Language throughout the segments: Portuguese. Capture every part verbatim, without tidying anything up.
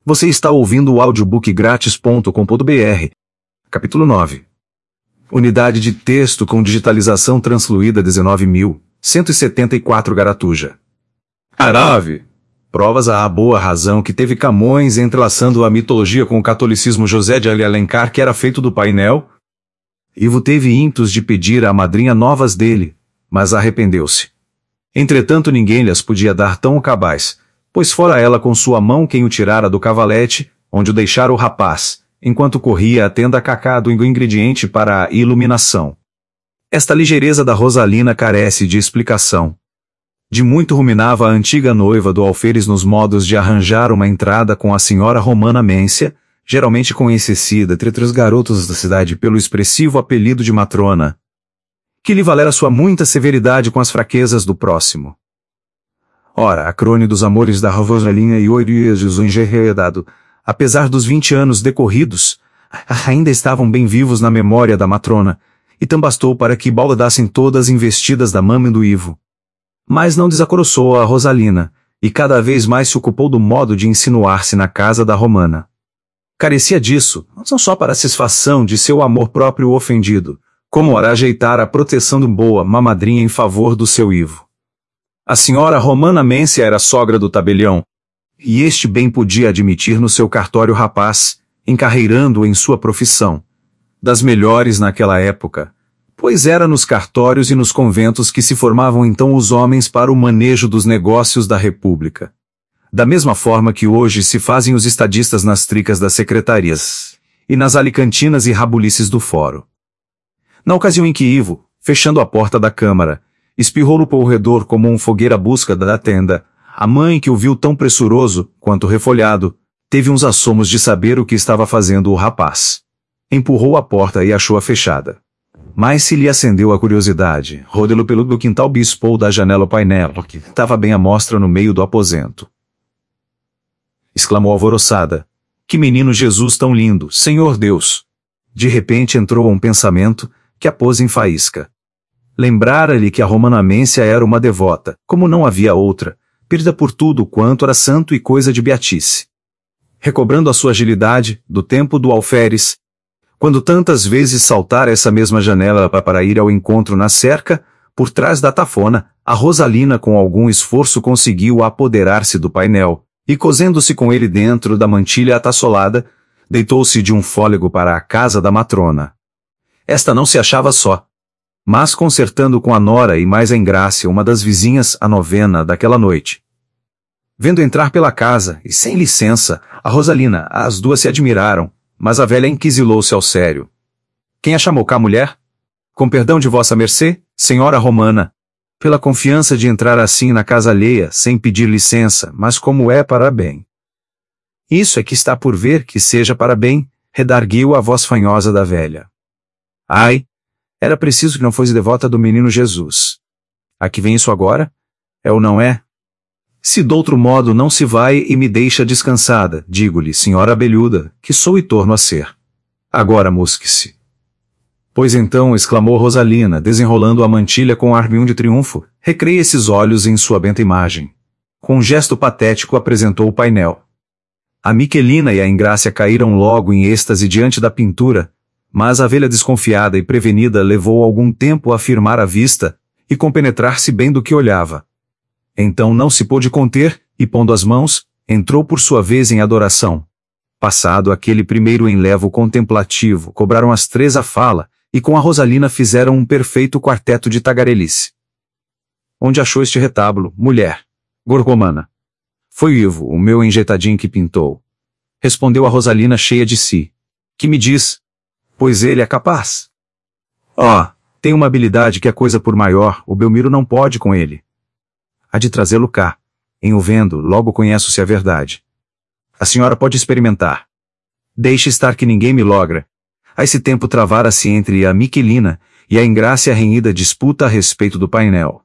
Você está ouvindo o audiobook grátis ponto com ponto br. Capítulo nove. Unidade de texto com digitalização transfluída dezenove mil cento e setenta e quatro Garatuja. Arave. Provas à boa razão que teve Camões entrelaçando a mitologia com o catolicismo. José de Alencar, que era feito do painel. Ivo teve ímpetos de pedir à madrinha novas dele, mas arrependeu-se. Entretanto, ninguém lhes podia dar tão cabais, pois fora ela com sua mão quem o tirara do cavalete, onde o deixara o rapaz, enquanto corria a tenda cacá do ingrediente para a iluminação. Esta ligeireza da Rosalina carece de explicação. De muito ruminava a antiga noiva do alferes nos modos de arranjar uma entrada com a senhora Romana Mência, geralmente conhecida entre os garotos da cidade pelo expressivo apelido de matrona, que lhe valera sua muita severidade com as fraquezas do próximo. Ora, a crônica dos amores da Rosalina e oito dias enredado, apesar dos vinte anos decorridos, ainda estavam bem vivos na memória da matrona, e tão bastou para que baldassem todas investidas da mama do Ivo. Mas não desacoroçou a Rosalina, e cada vez mais se ocupou do modo de insinuar-se na casa da Romana. Carecia disso, não só para a satisfação de seu amor próprio ofendido, como para ajeitar a proteção de boa mamadrinha em favor do seu Ivo. A senhora Romana Mência era sogra do tabelião, e este bem podia admitir no seu cartório rapaz, encarreirando-o em sua profissão, das melhores naquela época, pois era nos cartórios e nos conventos que se formavam então os homens para o manejo dos negócios da República. Da mesma forma que hoje se fazem os estadistas nas tricas das secretarias, e nas alicantinas e rabulices do fórum. Na ocasião em que Ivo, fechando a porta da câmara, espirrou no corredor como um fogueiro à busca da tenda, a mãe, que o viu tão pressuroso quanto refolhado, teve uns assomos de saber o que estava fazendo o rapaz. Empurrou a porta e achou-a fechada. Mas se lhe acendeu a curiosidade, rodou pelo quintal, bispou da janela o painel, que estava bem à mostra no meio do aposento. Exclamou alvoroçada: "Que menino Jesus tão lindo, Senhor Deus!" De repente entrou um pensamento, que a pôs em faísca. Lembrara-lhe que a Romana Mência era uma devota, como não havia outra, perdida por tudo quanto era santo e coisa de beatice. Recobrando a sua agilidade, do tempo do alferes, quando tantas vezes saltara essa mesma janela para ir ao encontro na cerca, por trás da tafona, a Rosalina com algum esforço conseguiu apoderar-se do painel, e cozendo-se com ele dentro da mantilha atassolada, deitou-se de um fôlego para a casa da matrona. Esta não se achava só, mas concertando com a nora e mais a Engrácia, uma das vizinhas, a novena daquela noite. Vendo entrar pela casa, e sem licença, a Rosalina, as duas se admiraram, mas a velha inquisilou-se ao sério. "Quem a chamou cá, mulher? Com perdão de vossa mercê, senhora Romana, pela confiança de entrar assim na casa alheia, sem pedir licença, mas como é para bem." "Isso é que está por ver que seja para bem", redarguiu a voz fanhosa da velha. "Ai, era preciso que não fosse devota do menino Jesus. A que vem isso agora? É ou não é? Se doutro modo não se vai e me deixa descansada, digo-lhe, senhora abelhuda, que sou e torno a ser. Agora musque-se." "Pois então", exclamou Rosalina, desenrolando a mantilha com ar de triunfo, recreia esses olhos em sua benta imagem. Com um gesto patético apresentou o painel. A Miquelina e a Engrácia caíram logo em êxtase diante da pintura, mas a velha desconfiada e prevenida levou algum tempo a firmar a vista, e compenetrar-se bem do que olhava. Então não se pôde conter, e pondo as mãos, entrou por sua vez em adoração. Passado aquele primeiro enlevo contemplativo, cobraram as três a fala, e com a Rosalina fizeram um perfeito quarteto de tagarelice. "Onde achou este retábulo, mulher?" "Gorgomana." "Foi Ivo, o meu enjeitadinho, que pintou." Respondeu a Rosalina cheia de si. "Que me diz? Pois ele é capaz." "Oh, tem uma habilidade que é coisa por maior, o Belmiro não pode com ele. Há de trazê-lo cá. Em o vendo, logo conheço se é verdade. A senhora pode experimentar. Deixe estar que ninguém me logra." A esse tempo travara-se entre a Miquelina e a Engrácia renhida disputa a respeito do painel.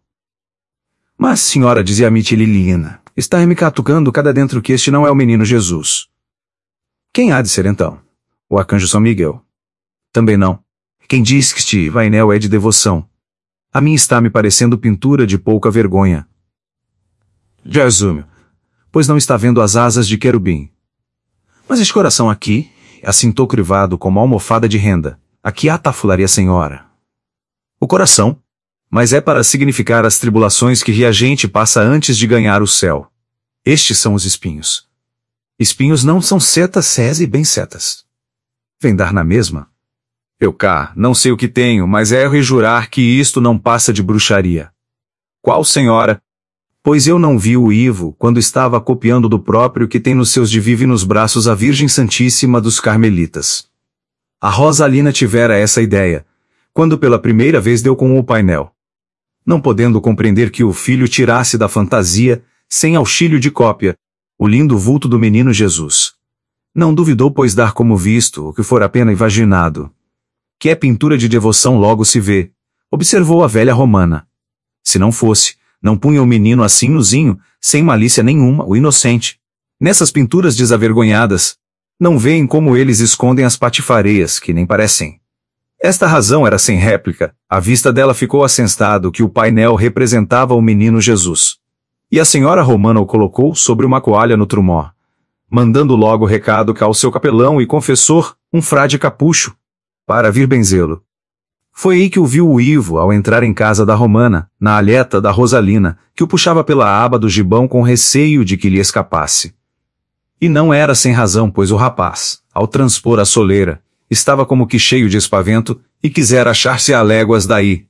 "Mas, senhora", dizia a Miquelina, "está me catucando cada dentro que este não é o menino Jesus." "Quem há de ser então? O arcanjo São Miguel?" "Também não. Quem diz que este painel é de devoção? A mim está me parecendo pintura de pouca vergonha." "Jesus, pois não está vendo as asas de querubim?" Mas este coração aqui, assintou crivado como almofada de renda, aqui atafularia a senhora. O coração, mas é para significar as tribulações que a gente passa antes de ganhar o céu. Estes são os espinhos. Espinhos não são setas sés e bem setas. Vem dar na mesma? Eu cá, não sei o que tenho, mas erro em jurar que isto não passa de bruxaria. Qual senhora? Pois eu não vi o Ivo quando estava copiando do próprio que tem nos seus divinos braços a Virgem Santíssima dos Carmelitas. A Rosalina tivera essa ideia, quando pela primeira vez deu com o painel. Não podendo compreender que o filho tirasse da fantasia, sem auxílio de cópia, o lindo vulto do menino Jesus. Não duvidou pois dar como visto o que for apenas imaginado. Que é pintura de devoção logo se vê, observou a velha romana. Se não fosse, não punha o menino assim nozinho, sem malícia nenhuma, o inocente. Nessas pinturas desavergonhadas, não veem como eles escondem as patifareias, que nem parecem. Esta razão era sem réplica, à vista dela ficou assentado que o painel representava o menino Jesus. E a senhora romana o colocou sobre uma coalha no trumó, mandando logo recado ao seu capelão e confessor, um frade capucho, para vir benzê-lo. Foi aí que o viu o Ivo ao entrar em casa da romana, na alheta da Rosalina, que o puxava pela aba do gibão com receio de que lhe escapasse. E não era sem razão, pois o rapaz, ao transpor a soleira, estava como que cheio de espavento, e quisera achar-se a léguas daí,